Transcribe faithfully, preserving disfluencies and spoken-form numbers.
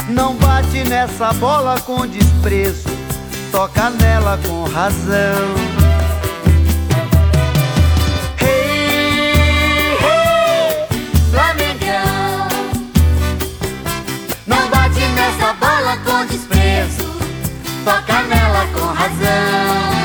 Não bate nessa bola com desprezo, toca nela com razão. Hey, hey, Flamengão. Não bate nessa bola com desprezo, toca nela com razão.